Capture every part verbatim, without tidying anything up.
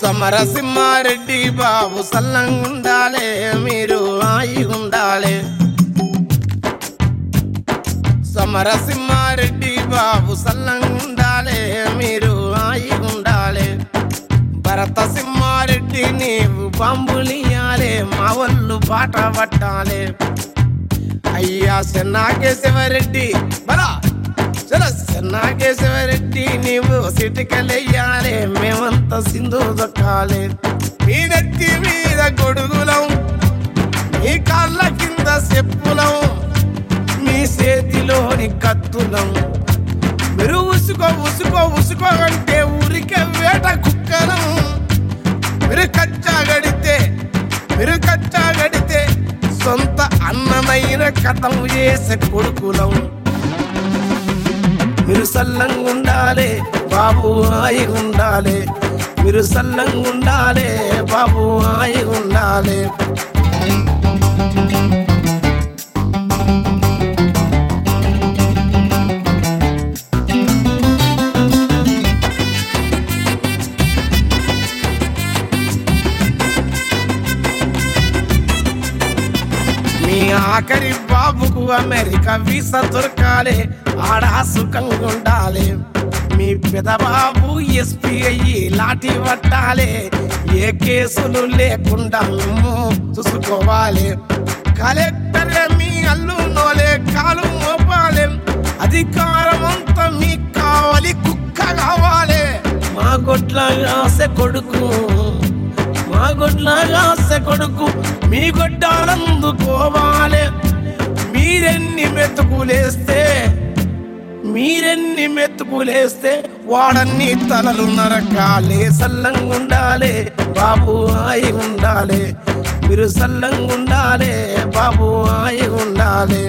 సమరసింహారెడ్డి బాబు సల్లంగుండాలే మీరు హాయిగుండాలే సమరసింహారెడ్డి బాబు సల్లంగుండాలే మీరు హాయిగుండాలే భరత సింహారెడ్డి నీవు బాంబులియాలే మా ఒళ్ళు బాట పట్టాలే అయ్యా చెన్నాకేశవరెడ్డి బలా చలో చెన్నాకేశవరెడ్డి నీవు సిటికలెయ్యాలే మేమంతా సింధు దొక్కాలే మీ నెత్తి మీద గొడుగులం మీ కాళ్ళ కింద చెప్పులం మీ చేతిలోని కత్తులం మీరు ఉసుకో ఉసుకో ఉసుకో అంటే ఊరికే వేట కుక్కలం మీరు కచ్చా గడితే మీరు కచ్చా గడితే సొంత అన్నమైన కథం చేసే కొడుకులం మీరు సల్లంగుండాలే బాబు హాయిగుండాలే మీరు సల్లంగుండాలే బాబు హాయిగుండాలే మీ ఆఖరి బాబుకు అమెరికా వీసా దొరకాలే ఆడా సుఖంగుండాలే మీ పెదబాబు ఎస్పీ అయ్యి లాఠీ పట్టాలే ఏ కేసులు లేకుండా మేము చూసుకోవాలి కలెక్టరే మీ అల్లు నోలే కాలు మోపాలే అధికారం అంతా మీకు కావాలి కుక్క కావాలి మా గొడ్ల ఆశ కొడుకు మా గొడ్లాగాస కొడుకు మీ గొడ్డాలందుకోవాలి మీరెన్ని మెతుకులేస్తే మీరెన్ని మెతుకులేస్తే వాడన్ని తలలు నరకాలే సల్లంగుండాలే బాబు హాయిగుండాలే మీరు సల్లంగుండాలే బాబు హాయిగుండాలే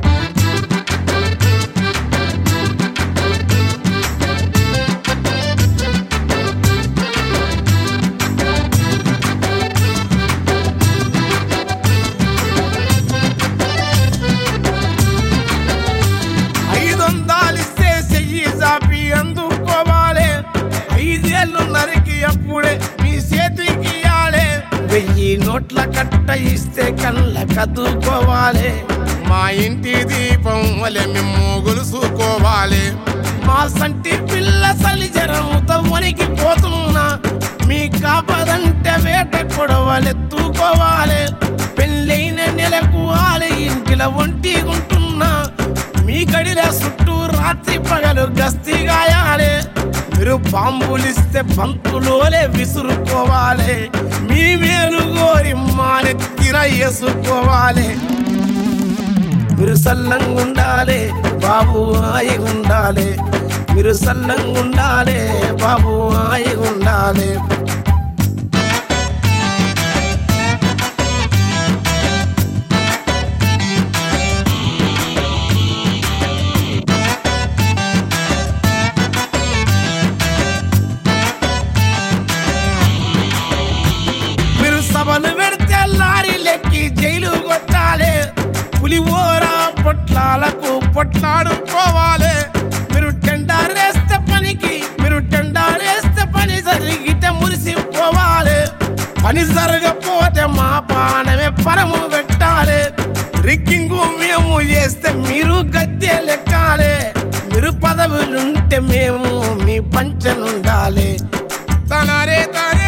అందుకోవాలి ఐదేళ్ళు నరికి అప్పుడే మీ చేతికి ఇయ్యాలే వెయ్యి నోట్ల కట్ట ఇస్తే కళ్ళ కదుకోవాలి మా ఇంటి దీపం వలె మేము గొలుసుకోవాలి మా సంటి పిల్ల సలిజరంతో వనికి పోతున్నా మీ కాపదంటే వేట కొడవలెత్తుకోవాలి పెళ్ళైన నెలకు ఆలే ఇంటిలో ఒంటిగుంటున్నా మీ గడిల చుట్టూ రాత్రి పగలు గస్తీ గాయాలే మీరు బాంబులిస్తే బంతులోలే విసురుకోవాలి మీ మేలు గోరి మానెత్తిర వేసుకోవాలి మీరు సల్లంగుండాలే బాబు హాయిగుండాలే మీరు సల్లంగుండాలే బాబు హాయిగుండాలే సభలు పెడితే లారీలెక్కి జైలు కొట్టాలి పులిహోరా పొట్లాలకు పొట్లాడుకోవాలి మీరు టెండారేస్తే పనికి మీరు టెండారేస్తే పని జరిగితే మురిసిపోవాలి పని జరగపోతే మా పానమే పరము పెట్టాలి రిక్కింగు మేము చేస్తే మీరు గద్దె లెక్కాలి మీరు పదవులుంటే మేము మీ పంచనుండాలి తనరే తనే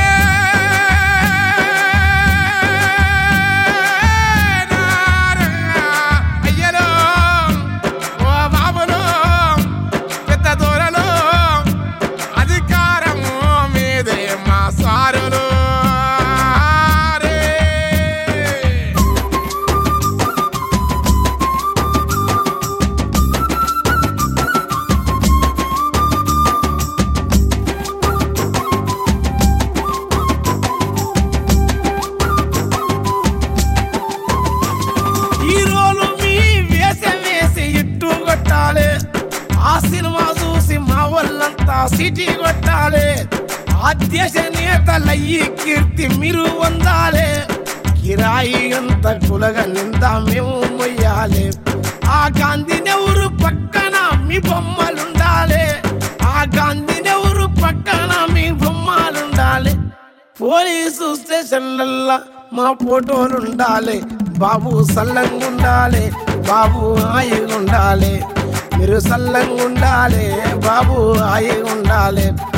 ఆ సినిమా చూసి మా వాళ్ళంతా సిటీ కొట్టాలి ఆ దేశ నేతలయ్యి కీర్తి మీరు పొందాలి కిరాయి అంత కులగా నిందా మేము మొయ్యాలి ఆ గాంధీ నెహ్రూ పక్కన మీ బొమ్మలుండాలి ఆ గాంధీ నెహ్రూ పక్కన మీ బొమ్మలుండాలి పోలీసు స్టేషన్లల్లా మా ఫోటోలు ఉండాలి బాబు సల్లంగా ఉండాలి బాబు హాయిగా ఉండాలి మీరు సల్లంగా ఉండాలి బాబు హాయిగా ఉండాలి